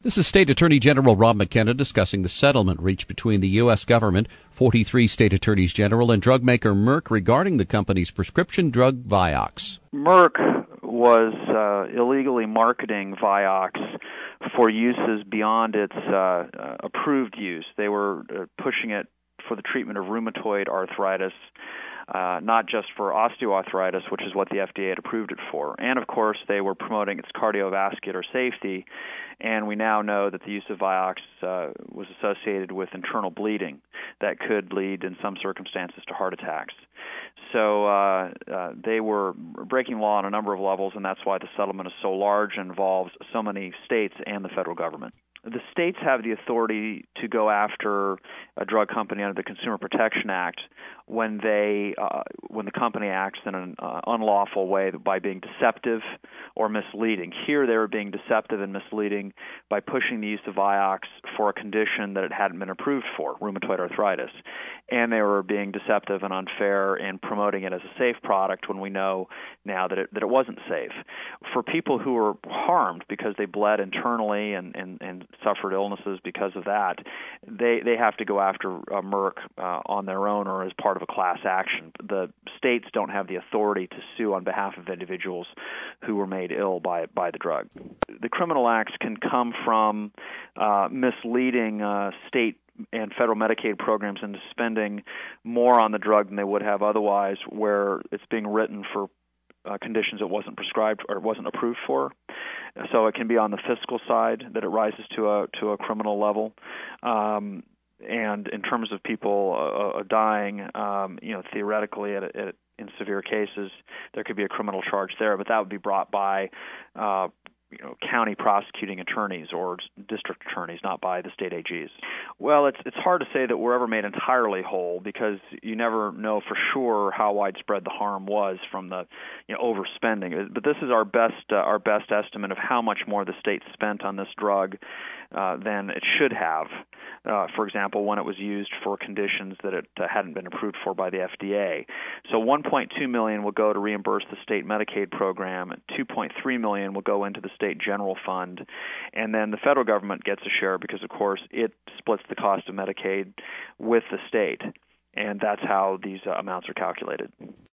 This is State Attorney General Rob McKenna discussing the settlement reached between the U.S. government, 43 state attorneys general, and drug maker Merck regarding the company's prescription drug Vioxx. Merck was illegally marketing Vioxx for uses beyond its approved use. They were pushing it for the treatment of rheumatoid arthritis, not just for osteoarthritis, which is what the FDA had approved it for. And, of course, they were promoting its cardiovascular safety, and we now know that the use of Vioxx was associated with internal bleeding that could lead, in some circumstances, to heart attacks. So they were breaking law on a number of levels, and that's why the settlement is so large and involves so many states and the federal government. The states have the authority to go after a drug company under the Consumer Protection Act when the company acts in an unlawful way by being deceptive or misleading. Here they were being deceptive and misleading by pushing the use of Vioxx for a condition that it hadn't been approved for, rheumatoid arthritis. And they were being deceptive and unfair in promoting it as a safe product when we know now that it wasn't safe. For people who were harmed because they bled internally and suffered illnesses because of that, they have to go after Merck on their own or as part of a class action. The states don't have the authority to sue on behalf of individuals who were made ill by the drug. The criminal acts can come from misleading state and federal Medicaid programs into spending more on the drug than they would have otherwise, where it's being written for conditions it wasn't prescribed or wasn't approved for. So it can be on the fiscal side that it rises to a criminal level. And in terms of people dying, theoretically, in severe cases, there could be a criminal charge there, but that would be brought by county prosecuting attorneys or district attorneys, not by the state AGs. Well, it's hard to say that we're ever made entirely whole because you never know for sure how widespread the harm was from the overspending. But this is our best estimate of how much more the state spent on this drug than it should have. For example, when it was used for conditions that it hadn't been approved for by the FDA. So $1.2 million will go to reimburse the state Medicaid program, and $2.3 million will go into the state general fund, and then the federal government gets a share because, of course, it splits the cost of Medicaid with the state, and that's how these amounts are calculated.